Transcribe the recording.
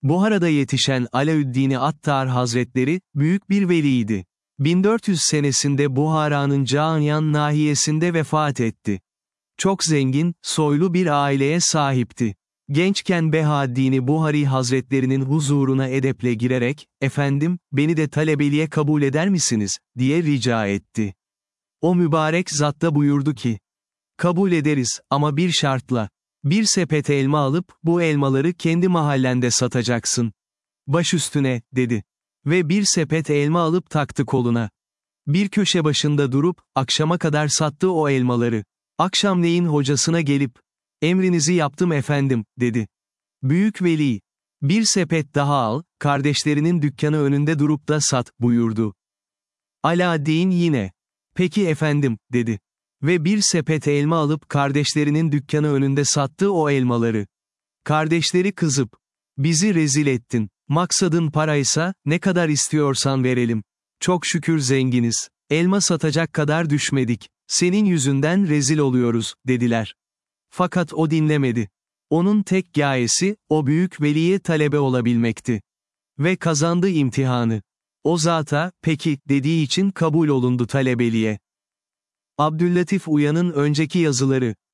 Buhara'da yetişen Alaüddin-i Attar Hazretleri, büyük bir veliydi. 1400 senesinde Buhara'nın Cağanyan nahiyesinde vefat etti. Çok zengin, soylu bir aileye sahipti. Gençken Behaddin-i Buhari Hazretlerinin huzuruna edeple girerek, "Efendim, beni de talebeliğe kabul eder misiniz?" diye rica etti. O mübarek zat da buyurdu ki, "Kabul ederiz, ama bir şartla. Bir sepet elma alıp, bu elmaları kendi mahallende satacaksın." "Baş üstüne," dedi. Ve bir sepet elma alıp taktı koluna. Bir köşe başında durup, akşama kadar sattı o elmaları. Akşamleyin hocasına gelip, "Emrinizi yaptım efendim," dedi. Büyük veli, "Bir sepet daha al, kardeşlerinin dükkanı önünde durup da sat," buyurdu. Alaaddin yine, "Peki efendim," dedi. Ve bir sepet elma alıp kardeşlerinin dükkanı önünde sattı o elmaları. Kardeşleri kızıp, "Bizi rezil ettin. Maksadın paraysa, ne kadar istiyorsan verelim. Çok şükür zenginiz. Elma satacak kadar düşmedik. Senin yüzünden rezil oluyoruz," dediler. Fakat o dinlemedi. Onun tek gayesi, o büyük veliye talebe olabilmekti. Ve kazandı imtihanı. O zata, "Peki," dediği için kabul olundu talebeliğe. Abdüllatif Uyan'ın önceki yazıları